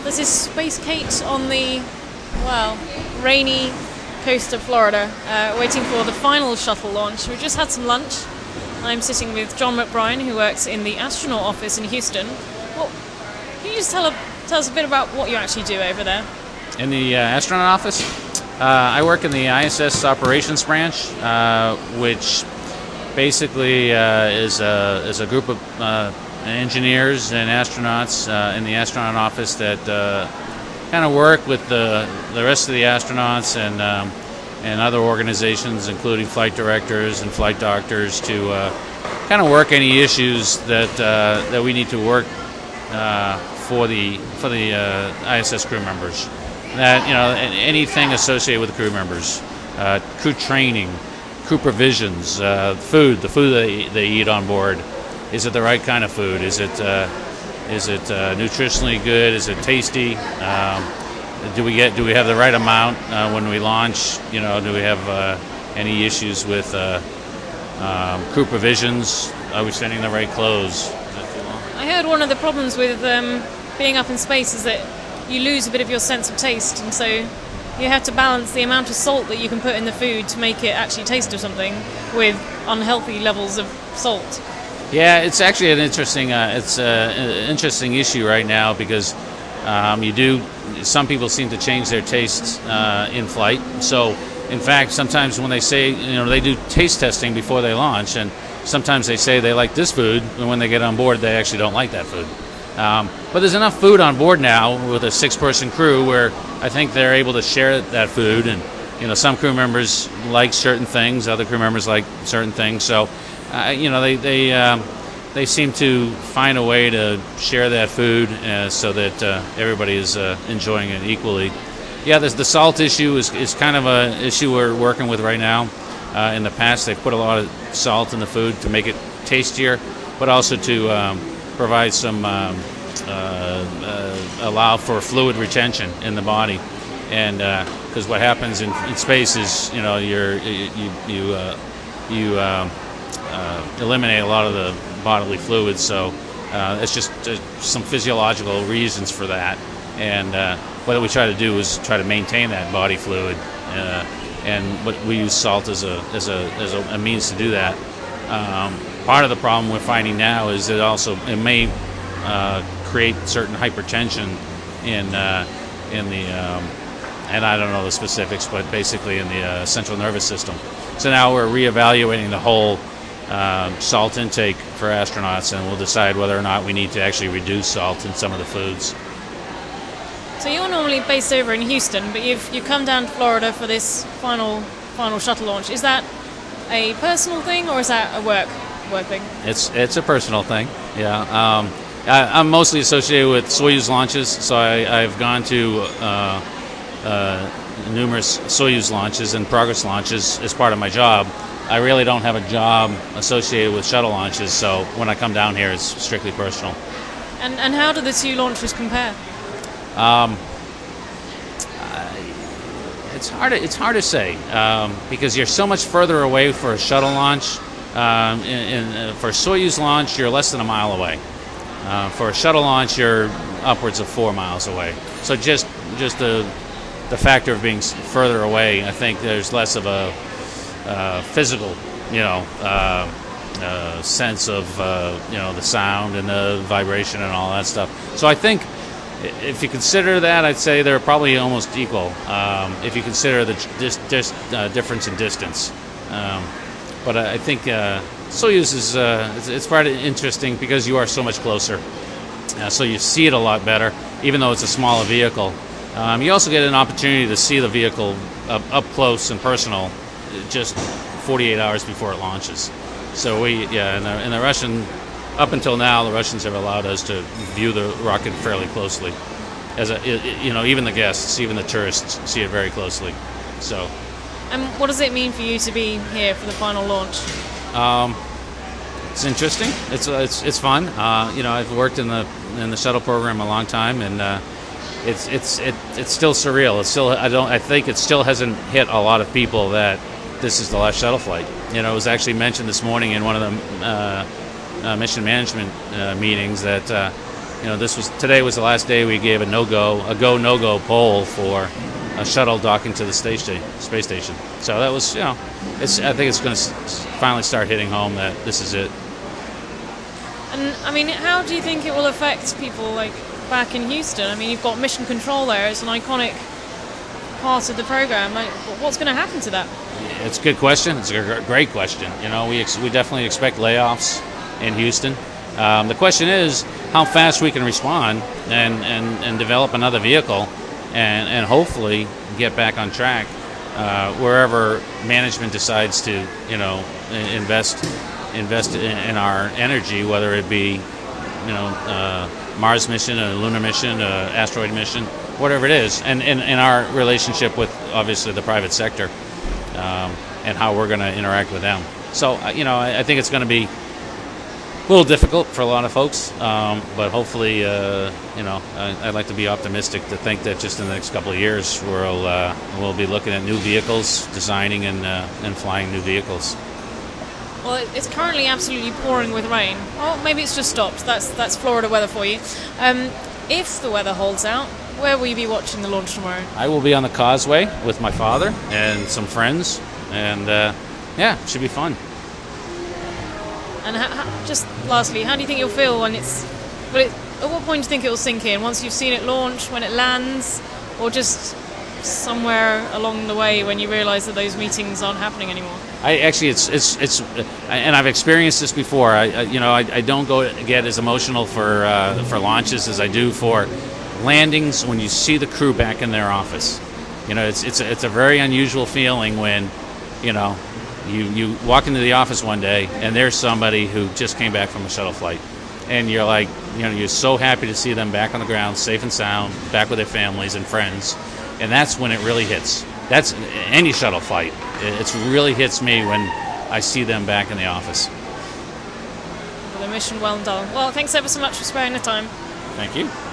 This is Space Kate on the, well, rainy coast of Florida, waiting for the final shuttle launch. We've just had some lunch. I'm sitting with John McBrien, who works in the astronaut office in Houston. Well, can you just tell us a bit about what you actually do over there? In the astronaut office, I work in the ISS operations branch, which basically is a group of engineers and astronauts in the astronaut office that kind of work with the rest of the astronauts and other organizations, including flight directors and flight doctors, to kind of work any issues that we need to work for the ISS crew members. That, you know, anything associated with the crew members, crew training, crew provisions, the food they eat on board. Is it the right kind of food? Is it nutritionally good? Is it tasty? Do we have the right amount when we launch? You know, do we have any issues with crew provisions? Are we sending the right clothes? I heard one of the problems with being up in space is that you lose a bit of your sense of taste, and so you have to balance the amount of salt that you can put in the food to make it actually taste of something with unhealthy levels of salt. Yeah, it's actually an interesting interesting issue right now, because some people seem to change their tastes in flight. So, in fact, sometimes when they say, you know, they do taste testing before they launch, and sometimes they say they like this food, and when they get on board, they actually don't like that food. But there's enough food on board now with a 6-person crew where I think they're able to share that food, and you know, some crew members like certain things, other crew members like certain things. So, you know, they seem to find a way to share that food so that everybody is enjoying it equally. Yeah, the salt issue is kind of an issue we're working with right now. In the past, they've put a lot of salt in the food to make it tastier, but also to provide some allow for fluid retention in the body. And because what happens in space is, you know, you eliminate a lot of the bodily fluids, so it's just some physiological reasons for that. And what we try to do is try to maintain that body fluid, and we use salt as a means to do that. Part of the problem we're finding now is that also it may create certain hypertension in the and I don't know the specifics, but basically in the central nervous system. So now we're reevaluating the whole salt intake for astronauts, and we'll decide whether or not we need to actually reduce salt in some of the foods. So you're normally based over in Houston, but you've come down to Florida for this final shuttle launch. Is that a personal thing, or is that a work thing? It's a personal thing. Yeah, I'm mostly associated with Soyuz launches, so I've gone to numerous Soyuz launches and Progress launches as part of my job. I really don't have a job associated with shuttle launches, so when I come down here, it's strictly personal. And how do the two launches compare? It's hard to say because you're so much further away for a shuttle launch. For a Soyuz launch, you're less than a mile away. For a shuttle launch, you're upwards of 4 miles away. So just the factor of being further away, I think there's less of a physical, you know, sense of you know, the sound and the vibration and all that stuff. So I think if you consider that, I'd say they're probably almost equal. If you consider the difference in distance, but I think Soyuz is it's quite interesting because you are so much closer, so you see it a lot better, even though it's a smaller vehicle. You also get an opportunity to see the vehicle up close and personal, just 48 hours before it launches. So in the Russian, up until now, the Russians have allowed us to view the rocket fairly closely. You know, even the guests, even the tourists, see it very closely. So. And what does it mean for you to be here for the final launch? It's interesting. It's fun. You know, I've worked in the shuttle program a long time, and it's still surreal. I think it still hasn't hit a lot of people that this is the last shuttle flight. You know, it was actually mentioned this morning in one of the mission management meetings that today was the last day we gave a go no go poll for a shuttle docking to the space station. So that was, I think it's going to finally start hitting home that this is it. And I mean, how do you think it will affect people like back in Houston? I mean, you've got Mission Control there; it's an iconic part of the program. Like, what's going to happen to that? It's a good question. It's a great question. We definitely expect layoffs in Houston. The question is how fast we can respond and develop another vehicle and hopefully get back on track wherever management decides to invest in our energy, whether it be Mars mission, a lunar mission, a asteroid mission, whatever it is, and in our relationship with obviously the private sector and how we're going to interact with them. So I think it's going to be a little difficult for a lot of folks, but hopefully, I'd like to be optimistic to think that just in the next couple of years we'll be looking at new vehicles, designing and flying new vehicles. Well, it's currently absolutely pouring with rain. Oh, maybe it's just stopped. That's Florida weather for you. If the weather holds out, where will you be watching the launch tomorrow? I will be on the causeway with my father and some friends, and it should be fun. And just lastly, how do you think you'll feel when at what point do you think it will sink in? Once you've seen it launch, when it lands, or just somewhere along the way when you realise that those meetings aren't happening anymore? And I've experienced this before. I don't get as emotional for launches as I do for landings when you see the crew back in their office. It's a very unusual feeling when you walk into the office one day and there's somebody who just came back from a shuttle flight, and you're like, you're so happy to see them back on the ground, safe and sound, back with their families and friends, and that's when it really hits. That's any shuttle flight. It really hits me when I see them back in the office. Well, the mission well done. Well, thanks ever so much for sparing the time. Thank you.